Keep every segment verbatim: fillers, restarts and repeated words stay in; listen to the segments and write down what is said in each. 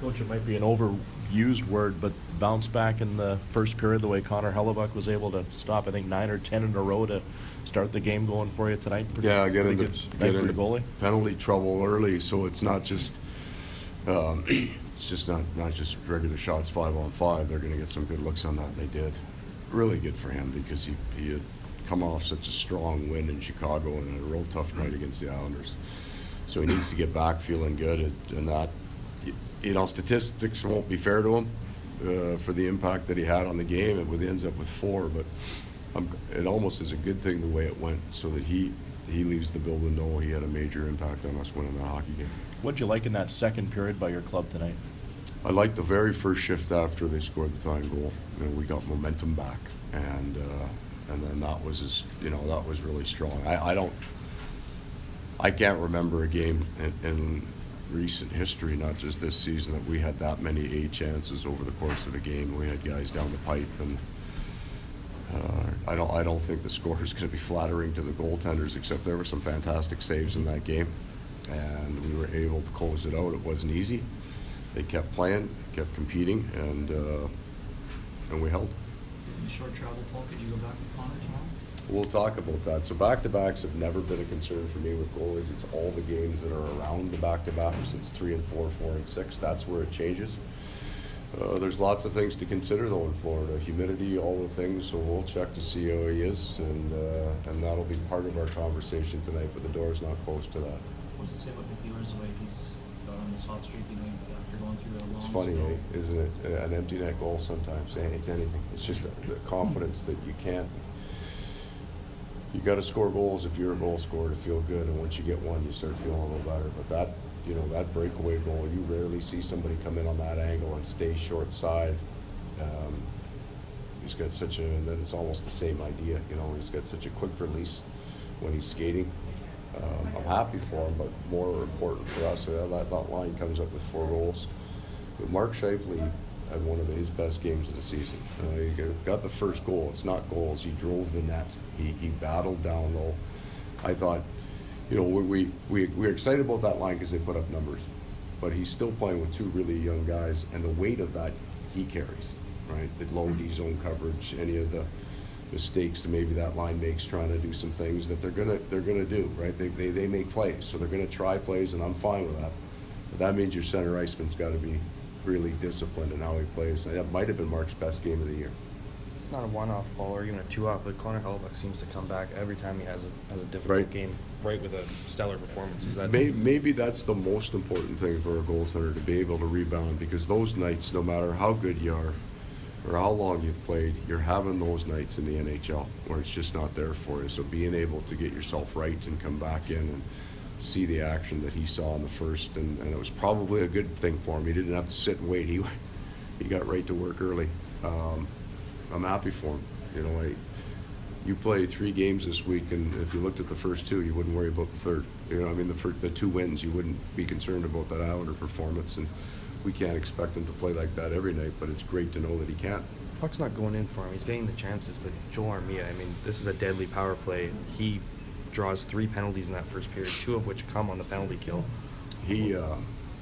Coach, it might be an overused word, but bounce back in the first period the way Connor Hellebuck was able to stop, I think, nine or ten in a row to start the game going for you tonight. Pretty, yeah, get into, get into goalie. penalty trouble early, so it's not just um, it's just not, not just regular shots five on five. They're going to get some good looks on that, and they did. Really good for him because he, he had come off such a strong win in Chicago and a real tough night against the Islanders. So he needs to get back feeling good, and that, you know, statistics won't be fair to him uh, for the impact that he had on the game. It ends up with four, but um, it almost is a good thing the way it went, so that he he leaves the building knowing he had a major impact on us winning that hockey game. What'd you like in that second period by your club tonight? I liked the very first shift after they scored the tying goal. You know, we got momentum back, and uh, and then that was just, you know, that was really strong. I, I don't, I can't remember a game in, in recent history, not just this season, that we had that many A chances over the course of a game. We had guys down the pipe, and uh, I don't I don't think the score is going to be flattering to the goaltenders, except there were some fantastic saves in that game, and we were able to close it out. It wasn't easy. They kept playing, kept competing, and uh, and we held. In the short travel, Paul, could you go back with Connor tomorrow? We'll talk about that. So back-to-backs have never been a concern for me with goalies. It's all the games that are around the back-to-backs. It's three and four, four and six. That's where it changes. Uh, there's lots of things to consider, though, in Florida. Humidity, all the things. So we'll check to see how he is, and uh, and that'll be part of our conversation tonight. But the door's not closed to that. What does it say about Nick Ehlers, the way he's got on this hot streak, you know, after going through a long It's funny, spell? eh, isn't it? An empty net goal sometimes. Eh, It's anything. It's just the confidence that you can't. You got to score goals if you're a goal scorer to feel good, and once you get one, you start feeling a little better. But that, you know, that breakaway goal, you rarely see somebody come in on that angle and stay short side. Um, he's got such a, and then it's almost the same idea, you know, he's got such a quick release when he's skating. Um, I'm happy for him, but more important for us, uh, that, that line comes up with four goals. But Mark Scheifele had one of his best games of the season. Uh, he got the first goal. It's not goals. He drove the net. He, he battled down low. I thought, you know, we we we we're excited about that line because they put up numbers, but he's still playing with two really young guys, and the weight of that he carries, right? The low D zone coverage, any of the mistakes that maybe that line makes trying to do some things that they're gonna they're gonna do, right? They they they make plays, so they're gonna try plays, and I'm fine with that. But that means your center iceman's got to be really disciplined in how he plays. That might have been Mark's best game of the year. It's not a one-off ball or even a two-off, but Connor Hellebuck seems to come back every time he has a has a difficult Right. game, right, with a stellar performance. Is that Maybe, maybe that's the most important thing for a goaltender, to be able to rebound, because those nights, no matter how good you are or how long you've played, you're having those nights in the N H L where it's just not there for you. So being able to get yourself right and come back in and see the action that he saw in the first, and, and it was probably a good thing for him. He didn't have to sit and wait. He he got right to work early. Um, I'm happy for him. You know, I, you play three games this week, and if you looked at the first two, you wouldn't worry about the third. You know, I mean, the first, the two wins, you wouldn't be concerned about that Islander performance, and we can't expect him to play like that every night, but it's great to know that he can. puck's not going in for him? He's getting the chances, but Joel Armia, I mean, this is a deadly power play. He draws three penalties in that first period, two of which come on the penalty kill. He, uh,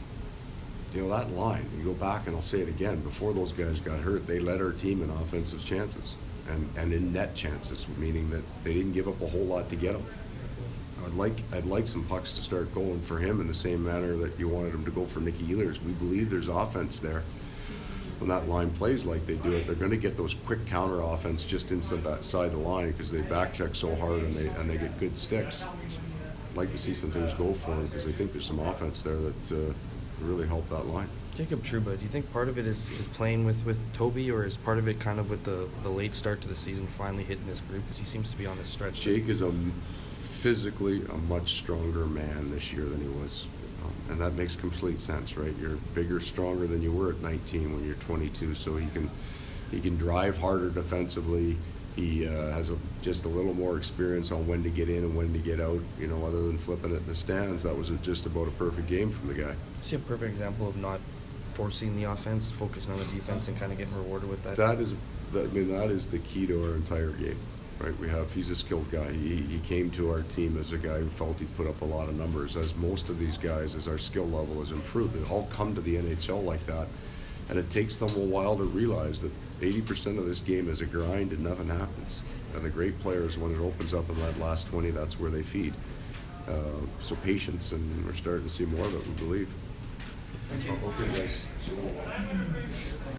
you know, that line, you go back and I'll say it again, before those guys got hurt, they led our team in offensive chances and, and in net chances, meaning that they didn't give up a whole lot to get them. I'd like, I'd like some pucks to start going for him in the same manner that you wanted him to go for Nicky Ehlers. We believe there's offense there. When that line plays like they do it, they're going to get those quick counter offense just inside that side of the line because they back check so hard and they and they get good sticks. I'd like to see some things go for them because I think there's some offense there that uh, really help that line. Jacob Trouba, do you think part of it is, is playing with, with Toby, or is part of it kind of with the, the late start to the season finally hitting his groove, because he seems to be on this stretch? Jake is a physically a much stronger man this year than he was. Um, and that makes complete sense, right? You're bigger, stronger than you were at nineteen when you're twenty-two, so he can he can drive harder defensively. He uh, has a, just a little more experience on when to get in and when to get out. You know, other than flipping it in the stands, that was a, just about a perfect game from the guy. See a perfect example of not forcing the offense, focusing on the defense, and kind of getting rewarded with that. That is, that, I mean, that is the key to our entire game. right? We have, he's a skilled guy. He, he came to our team as a guy who felt he'd put up a lot of numbers. As most of these guys, as our skill level has improved, they all come to the N H L like that. And it takes them a while to realize that eighty percent of this game is a grind and nothing happens. And the great players, when it opens up in that last twenty, that's where they feed. Uh, so patience, and we're starting to see more of it, we believe. Thank you. Okay, guys.